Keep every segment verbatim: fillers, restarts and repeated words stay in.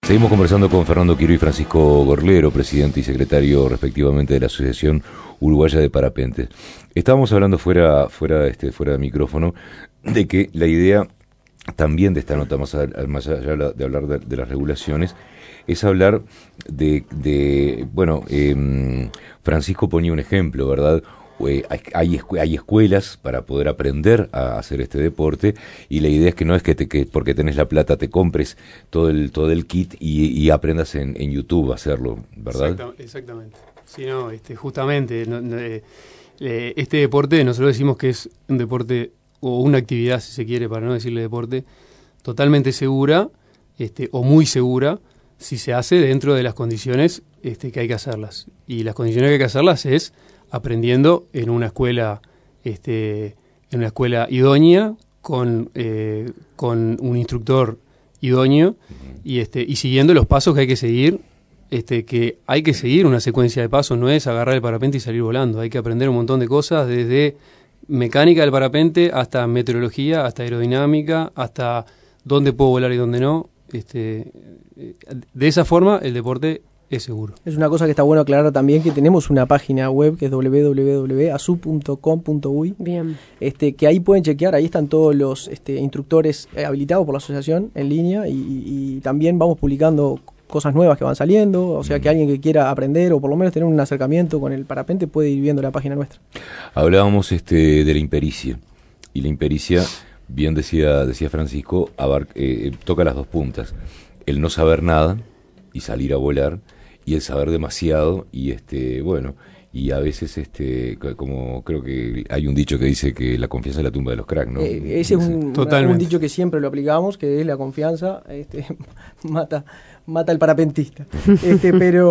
Seguimos conversando con Fernando Quiro y Francisco Gorlero, presidente y secretario respectivamente de la Asociación Uruguaya de Parapentes. Estábamos hablando fuera, fuera, este, fuera de micrófono de que la idea también de esta nota, más, a, más allá de hablar de, de las regulaciones, es hablar de, de bueno, eh, Francisco ponía un ejemplo, ¿verdad? Hay, hay escuelas para poder aprender a hacer este deporte, y la idea es que no es que, te, que porque tenés la plata te compres todo el todo el kit y, y aprendas en, en YouTube a hacerlo, ¿verdad? Exactamente, exactamente. Sí, no, este, justamente no, no, eh, este deporte, nosotros decimos que es un deporte o una actividad, si se quiere, para no decirle deporte, totalmente segura, este, o muy segura, si se hace dentro de las condiciones este, que hay que hacerlas. Y las condiciones que hay que hacerlas es aprendiendo en una escuela este, en una escuela idónea, con, eh, con un instructor idóneo, uh-huh. y, este, y siguiendo los pasos que hay que seguir, este, que hay que seguir una secuencia de pasos, no es agarrar el parapente y salir volando, hay que aprender un montón de cosas, desde mecánica del parapente hasta meteorología, hasta aerodinámica, hasta dónde puedo volar y dónde no. Este, de esa forma el deporte es seguro. Es una cosa que está bueno aclarar también, que tenemos una página web que es doble u doble u doble u punto a s u punto com punto u y. Bien. Este, que ahí pueden chequear, ahí están todos los este, instructores eh, habilitados por la asociación en línea, y, y también vamos publicando cosas nuevas que van saliendo, o sea que alguien que quiera aprender o por lo menos tener un acercamiento con el parapente puede ir viendo la página nuestra. Hablábamos este, de la impericia, y la impericia, bien decía, decía Francisco, abar- eh, toca las dos puntas, el no saber nada y salir a volar, y el saber demasiado, y este bueno, y a veces este como creo que hay un dicho que dice que la confianza es la tumba de los cracks, ¿no? Eh, ese es un, una, un dicho que siempre lo aplicamos, que es la confianza este, mata mata al parapentista. este,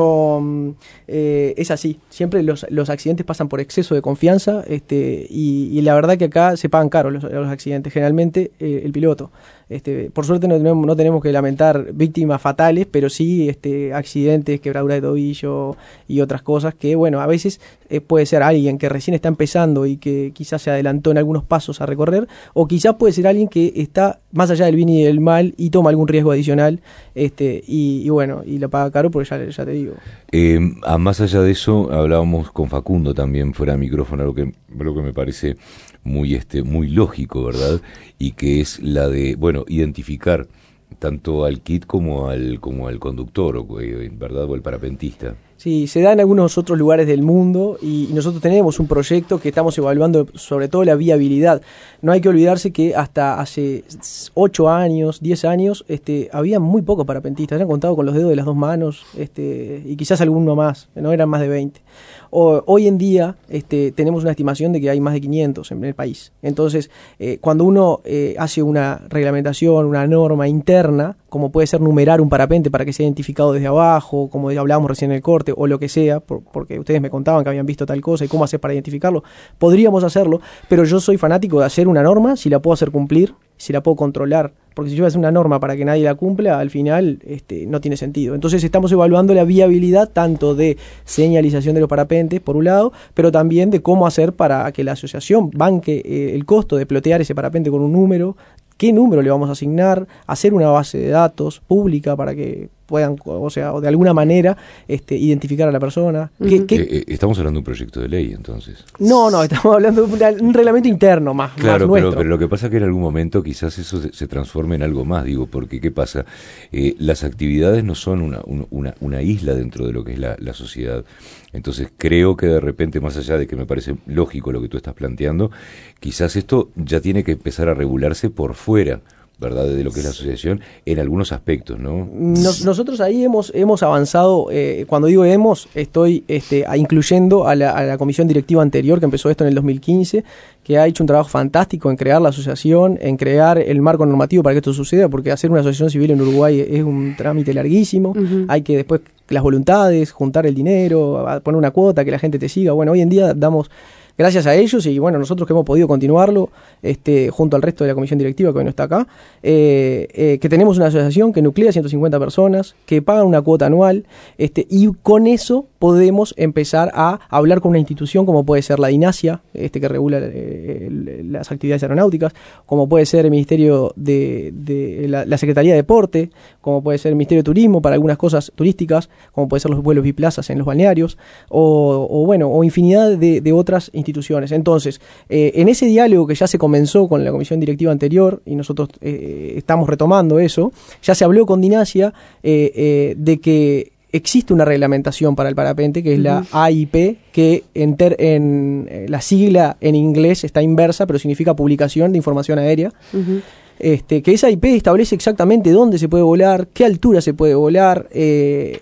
pero eh, es así, siempre los, los accidentes pasan por exceso de confianza, este, y, y la verdad que acá se pagan caros los, los accidentes, generalmente eh, el piloto. Este, por suerte no tenemos, no tenemos que lamentar víctimas fatales, pero sí este, accidentes, quebradura de tobillo y otras cosas que, bueno, a veces eh, puede ser alguien que recién está empezando y que quizás se adelantó en algunos pasos a recorrer, o quizás puede ser alguien que está más allá del bien y del mal y toma algún riesgo adicional, este, y, y bueno, y lo paga caro, porque ya, ya te digo. Eh, a más allá de eso, hablábamos con Facundo también fuera de micrófono, algo que, algo que me parece muy este muy lógico, ¿verdad? Y que es la de, bueno, identificar tanto al kit como al como al conductor, ¿verdad? O el parapentista. Sí, se da en algunos otros lugares del mundo, y nosotros tenemos un proyecto que estamos evaluando, sobre todo la viabilidad. No hay que olvidarse que hasta hace ocho años, diez años, este, había muy pocos parapentistas, eran contados con los dedos de las dos manos, este, y quizás alguno más, no eran más de veinte. O, hoy en día este, tenemos una estimación de que hay más de quinientos en el país. Entonces, eh, cuando uno eh, hace una reglamentación, una norma interna, como puede ser numerar un parapente para que sea identificado desde abajo, como hablábamos recién en el corte, o lo que sea, por, porque ustedes me contaban que habían visto tal cosa y cómo hacer para identificarlo, podríamos hacerlo, pero yo soy fanático de hacer una norma si la puedo hacer cumplir, si la puedo controlar, porque si yo voy a hacer una norma para que nadie la cumpla, al final este, no tiene sentido. Entonces estamos evaluando la viabilidad tanto de señalización de los parapentes, por un lado, pero también de cómo hacer para que la asociación banque eh, el costo de plotear ese parapente con un número, qué número le vamos a asignar, hacer una base de datos pública para que puedan, o sea, o de alguna manera este, identificar a la persona. Uh-huh. ¿Qué, qué? Eh, eh, estamos hablando de un proyecto de ley, entonces. No, no, estamos hablando de un reglamento interno más, claro, más nuestro. Pero, pero lo que pasa es que en algún momento quizás eso se, se transforme en algo más, digo, porque ¿qué pasa? Eh, las actividades no son una, una, una isla dentro de lo que es la, la sociedad. Entonces creo que de repente, más allá de que me parece lógico lo que tú estás planteando, quizás esto ya tiene que empezar a regularse por fuera, ¿verdad? De lo que es la asociación en algunos aspectos, ¿no? Nos, nosotros ahí hemos hemos avanzado, eh, cuando digo hemos, estoy este, a, incluyendo a la, a la comisión directiva anterior que empezó esto en el dos mil quince, que ha hecho un trabajo fantástico en crear la asociación, en crear el marco normativo para que esto suceda, porque hacer una asociación civil en Uruguay es un trámite larguísimo, uh-huh. Hay que después las voluntades, juntar el dinero, poner una cuota, que la gente te siga. Bueno, hoy en día damos gracias a ellos y bueno, nosotros que hemos podido continuarlo este, junto al resto de la comisión directiva que hoy no está acá, eh, eh, que tenemos una asociación que nuclea ciento cincuenta personas, que pagan una cuota anual, este, y con eso podemos empezar a hablar con una institución como puede ser la DINASIA, este, que regula eh, las actividades aeronáuticas, como puede ser el Ministerio de, de la, la Secretaría de Deporte, como puede ser el Ministerio de Turismo para algunas cosas turísticas, como puede ser los vuelos biplazas en los balnearios, o, o bueno, o infinidad de, de otras instituciones. Entonces, eh, en ese diálogo que ya se comenzó con la comisión directiva anterior, y nosotros eh, estamos retomando eso, ya se habló con DINASIA eh, eh, de que existe una reglamentación para el parapente, que es uh-huh. la A I P, que en, ter, en eh, la sigla en inglés está inversa, pero significa Publicación de Información Aérea. Uh-huh. Este, que esa I P establece exactamente dónde se puede volar, qué altura se puede volar, eh,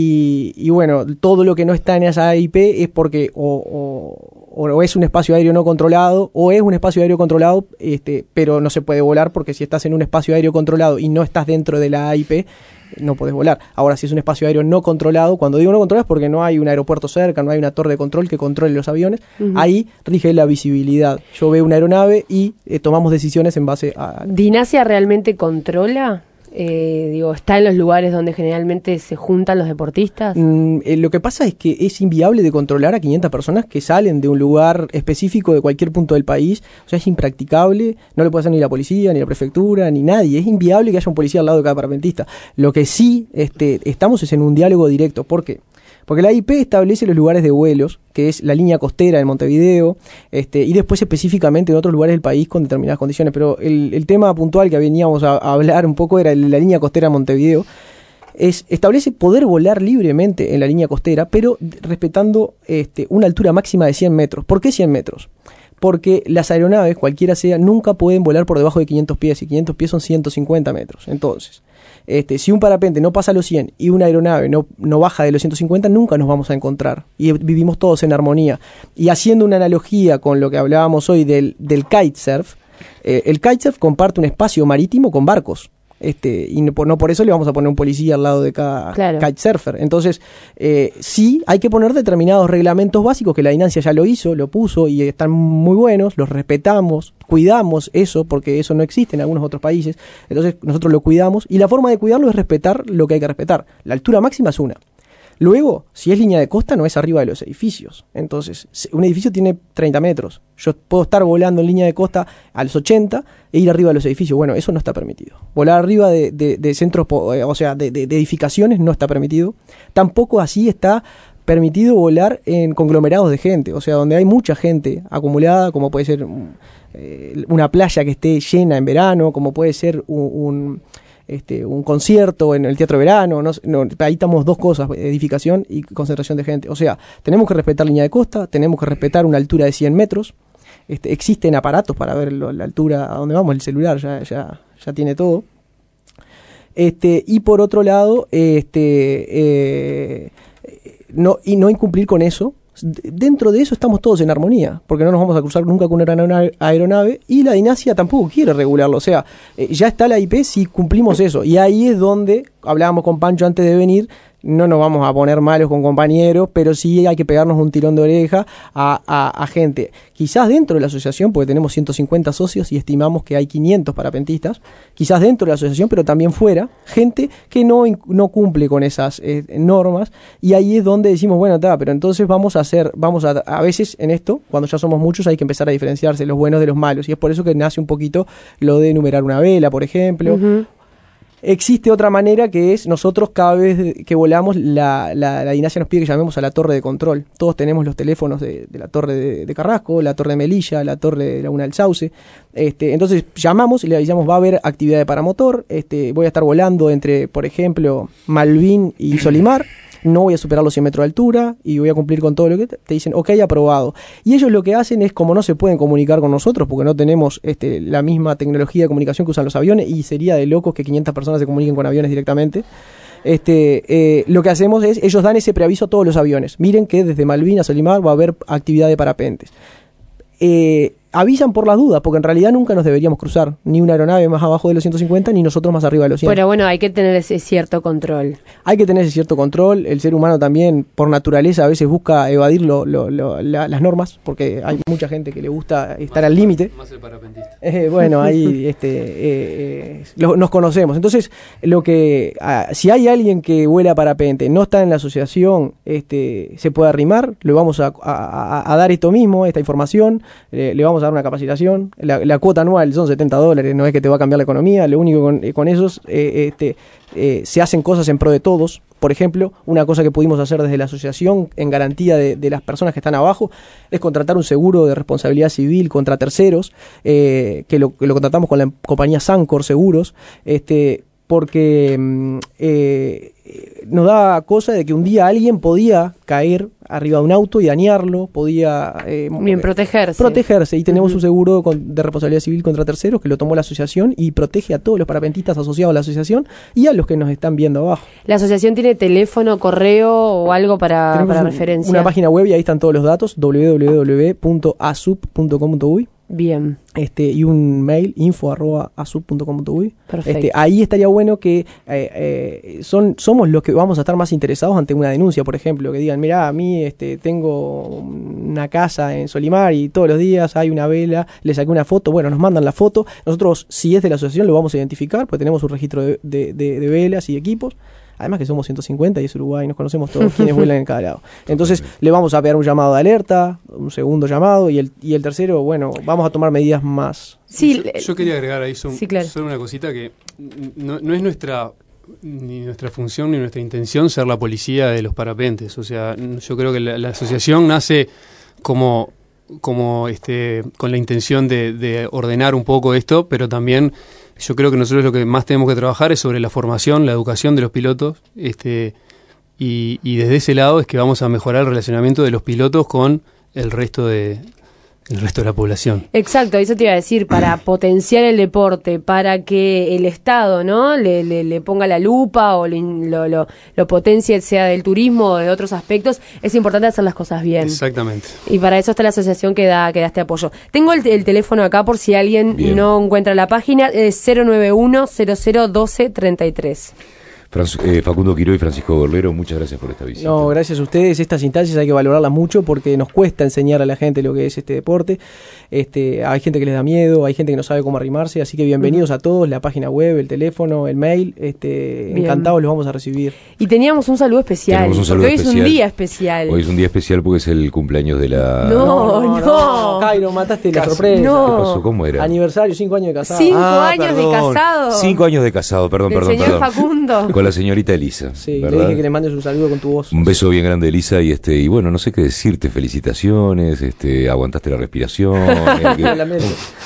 y, y bueno, todo lo que no está en esa I P es porque o, o, o es un espacio aéreo no controlado, o es un espacio aéreo controlado, este, pero no se puede volar, porque si estás en un espacio aéreo controlado y no estás dentro de la A I P, no podés volar. Ahora, si es un espacio aéreo no controlado, cuando digo no controlado es porque no hay un aeropuerto cerca, no hay una torre de control que controle los aviones, uh-huh. ahí rige la visibilidad. Yo veo una aeronave y eh, tomamos decisiones en base a... ¿DINASIA realmente controla? Eh, digo, ¿está en los lugares donde generalmente se juntan los deportistas? Mm, eh, lo que pasa es que es inviable de controlar a quinientas personas que salen de un lugar específico de cualquier punto del país. O sea, es impracticable, no le puede hacer ni la policía, ni la prefectura, ni nadie. Es inviable que haya un policía al lado de cada parapentista. Lo que sí este, estamos es en un diálogo directo. ¿Por qué? Porque la A I P establece los lugares de vuelos, que es la línea costera de Montevideo, este, y después específicamente en otros lugares del país con determinadas condiciones. Pero el, el tema puntual que veníamos a, a hablar un poco era la línea costera de Montevideo. Es, establece poder volar libremente en la línea costera, pero respetando este, una altura máxima de cien metros. ¿Por qué cien metros? Porque las aeronaves, cualquiera sea, nunca pueden volar por debajo de quinientos pies, y quinientos pies son ciento cincuenta metros. Entonces, este, si un parapente no pasa los cien y una aeronave no, no baja de los ciento cincuenta, nunca nos vamos a encontrar. Y vivimos todos en armonía. Y haciendo una analogía con lo que hablábamos hoy del, del kitesurf, eh, el kitesurf comparte un espacio marítimo con barcos. Este, y no por, no por eso le vamos a poner un policía al lado de cada claro. kitesurfer. Entonces, eh, sí, hay que poner determinados reglamentos básicos, que la DINASIA ya lo hizo, lo puso, y están muy buenos, los respetamos, cuidamos eso, porque eso no existe en algunos otros países. Entonces, nosotros lo cuidamos, y la forma de cuidarlo es respetar lo que hay que respetar. La altura máxima es una. Luego, si es línea de costa, no es arriba de los edificios. Entonces, un edificio tiene treinta metros. Yo puedo estar volando en línea de costa a los ochenta e ir arriba de los edificios. Bueno, eso no está permitido. Volar arriba de, de, de centros, o sea, de, de, de edificaciones no está permitido. Tampoco así está permitido volar en conglomerados de gente. O sea, donde hay mucha gente acumulada, como puede ser eh, una playa que esté llena en verano, como puede ser un... un Este, un concierto en el Teatro Verano, no, no, ahí estamos dos cosas, edificación y concentración de gente. O sea, tenemos que respetar línea de costa, tenemos que respetar una altura de cien metros, este, existen aparatos para ver lo, la altura a donde vamos, el celular ya, ya, ya tiene todo. Este, y por otro lado, este, eh, no, y no incumplir con eso. Dentro de eso estamos todos en armonía, porque no nos vamos a cruzar nunca con una aeronave, y la DINASIA tampoco quiere regularlo. O sea, eh, ya está la I P si cumplimos eso, y ahí es donde hablábamos con Pancho antes de venir. No nos vamos a poner malos con compañeros, pero sí hay que pegarnos un tirón de oreja a, a, a gente. Quizás dentro de la asociación, porque tenemos ciento cincuenta socios y estimamos que hay quinientos parapentistas, quizás dentro de la asociación, pero también fuera, gente que no, no cumple con esas eh, normas, y ahí es donde decimos, bueno, está, pero entonces vamos a hacer, vamos a, a veces en esto, cuando ya somos muchos, hay que empezar a diferenciarse los buenos de los malos, y es por eso que nace un poquito lo de enumerar una vela, por ejemplo. Uh-huh. Existe otra manera, que es nosotros cada vez que volamos, la, la, la DINASIA nos pide que llamemos a la torre de control. Todos tenemos los teléfonos de, de la torre de, de Carrasco, la torre de Melilla, la torre de Laguna del Sauce. Este, entonces llamamos y le avisamos, va a haber actividad de paramotor, este, voy a estar volando entre, por ejemplo, Malvin y Solimar. No voy a superar los cien metros de altura y voy a cumplir con todo lo que te, te dicen, ok, aprobado. Y ellos lo que hacen es, como no se pueden comunicar con nosotros, porque no tenemos este, la misma tecnología de comunicación que usan los aviones, y sería de locos que quinientas personas se comuniquen con aviones directamente, este, eh, lo que hacemos es, ellos dan ese preaviso a todos los aviones. Miren que desde Malvin a Solimar va a haber actividad de parapentes. Eh, avisan por las dudas, porque en realidad nunca nos deberíamos cruzar, ni una aeronave más abajo de los ciento cincuenta, ni nosotros más arriba de los cien. Pero bueno, hay que tener ese cierto control. Hay que tener ese cierto control. El ser humano también, por naturaleza, a veces busca evadir lo, lo, lo, la, las normas, porque hay mucha gente que le gusta estar más al límite. Más el parapentista. Eh, bueno, ahí este, eh, eh, lo, nos conocemos. Entonces, lo que ah, si hay alguien que vuela parapente, no está en la asociación, este, se puede arrimar, le vamos a, a, a dar esto mismo, esta información, eh, le vamos a dar una capacitación. La, la cuota anual son setenta dólares, no es que te va a cambiar la economía, lo único con, con esos eh, este, eh, se hacen cosas en pro de todos. Por ejemplo, una cosa que pudimos hacer desde la asociación en garantía de, de las personas que están abajo es contratar un seguro de responsabilidad civil contra terceros, eh, que, lo, que lo contratamos con la compañía Sancor Seguros, este, porque eh, nos da cosa de que un día alguien podía caer arriba de un auto y dañarlo, podía eh, Bien, protegerse. protegerse y tenemos Uh-huh. un seguro con, de responsabilidad civil contra terceros que lo tomó la asociación y protege a todos los parapentistas asociados a la asociación y a los que nos están viendo abajo. ¿La asociación tiene teléfono, correo o algo para, Tenemos para un- referencia? una página web y ahí están todos los datos, doble u doble u doble u punto asup punto com punto uy. Bien, Este, y un mail, info arroba asup punto com punto uy. perfecto. Este, ahí estaría bueno que eh, eh, son somos los que vamos a estar más interesados ante una denuncia, por ejemplo, que digan, mirá, a mí este, tengo una casa en Solimar y todos los días hay una vela, le saqué una foto, bueno, nos mandan la foto, nosotros si es de la asociación lo vamos a identificar, porque tenemos un registro de, de, de, de velas y equipos. Además que somos ciento cincuenta y es Uruguay, nos conocemos todos quienes vuelan en cada lado. Entonces le vamos a pegar un llamado de alerta, un segundo llamado y el, y el tercero, bueno, vamos a tomar medidas más. Sí, yo, le- yo quería agregar ahí son- Sí, claro. solo una cosita que no, no es nuestra ni nuestra función ni nuestra intención ser la policía de los parapentes. O sea, yo creo que la, la asociación nace como como este con la intención de, de ordenar un poco esto, pero también yo creo que nosotros lo que más tenemos que trabajar es sobre la formación, la educación de los pilotos, este y, y desde ese lado es que vamos a mejorar el relacionamiento de los pilotos con el resto de el resto de la población. Exacto, eso te iba a decir, para potenciar el deporte, para que el Estado, ¿no?, le, le, le ponga la lupa o le- lo, lo, lo potencie, sea del turismo o de otros aspectos, es importante hacer las cosas bien. Exactamente. Y para eso está la asociación que da, que da este apoyo. Tengo el, el teléfono acá por si alguien Bien. no encuentra la página, es cero nueve uno, cero cero, uno dos, tres tres. Franz- eh, Facundo Quiró y Francisco Gorlero, muchas gracias por esta visita. No, gracias a ustedes. Estas instancias hay que valorarlas mucho porque nos cuesta enseñar a la gente lo que es este deporte. Este, hay gente que les da miedo, hay gente que no sabe cómo arrimarse, así que bienvenidos uh-huh. a todos, la página web, el teléfono, el mail, este, encantados los vamos a recibir. Y teníamos un saludo especial, Tenemos un saludo porque hoy especial. es un día especial. Hoy es un día especial porque es el cumpleaños de la... No, no. no. Cairo, mataste la sorpresa. No. ¿Qué pasó? ¿Cómo era? Aniversario, cinco años de casado. Cinco Ah, años perdón. de casado. Cinco años de casado, perdón, Del perdón, señor perdón. Facundo. Con la señorita Elisa. Sí, ¿verdad? le dije que le mandes un saludo con tu voz. Un beso bien grande, Elisa, y este y bueno, no sé qué decirte, felicitaciones, este aguantaste la respiración. eh, que- Lamento.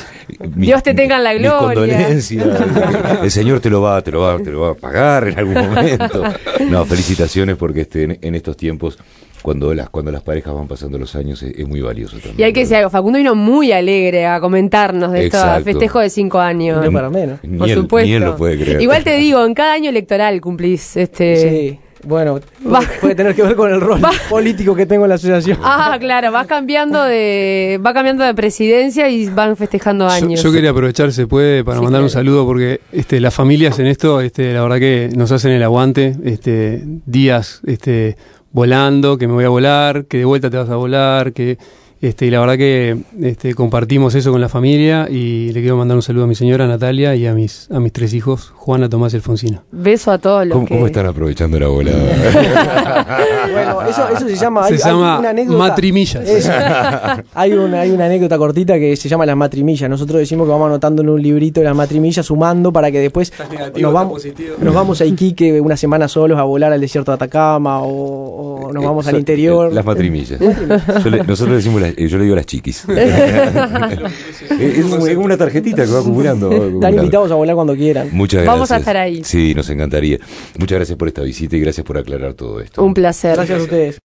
mi- Dios te tenga en la mis gloria. condolencias. El Señor te lo va, te lo va, te lo va a pagar en algún momento. No, felicitaciones porque este en, en estos tiempos cuando las cuando las parejas van pasando los años es, es muy valioso también. Y hay que decir algo, Facundo vino muy alegre a comentarnos de este Exacto. festejo de cinco años. No para menos. Ni Por él, supuesto. ni él lo puede creer. Igual te digo, en cada año electoral cumplís este... Sí, bueno, Va. puede tener que ver con el rol Va. político que tengo en la asociación. Ah, claro, vas cambiando de va cambiando de presidencia y van festejando Yo, años. yo quería aprovechar, se puede, para Sí, mandar un claro. saludo porque este, las familias en esto, este, la verdad que nos hacen el aguante, este, días este, volando, que me voy a volar, que de vuelta te vas a volar, que este, y la verdad que este, compartimos eso con la familia y le quiero mandar un saludo a mi señora Natalia y a mis a mis tres hijos, Juana, Tomás y Alfonsina. Beso a todos los ¿Cómo, que... cómo están aprovechando la volada? Bueno, eso, eso se llama. Se hay, hay llama una anécdota. matrimillas. Eso. hay, una, hay una anécdota cortita que se llama las matrimillas. Nosotros decimos que vamos anotando en un librito las matrimillas, sumando para que después nos vamos, nos vamos a Iquique una semana solos a volar al desierto de Atacama o, o nos vamos Eh, al son- interior. Las matrimillas. Yo le- nosotros decimos, las- eh, yo le digo las chiquis. es, es como es como una tarjetita que va acumulando. va Están acumulando. invitados a volar cuando quieran. Muchas gracias. Vamos a estar ahí. Sí, nos encantaría. Muchas gracias por esta visita y gracias por aclarar todo esto. Un placer. Gracias a ustedes.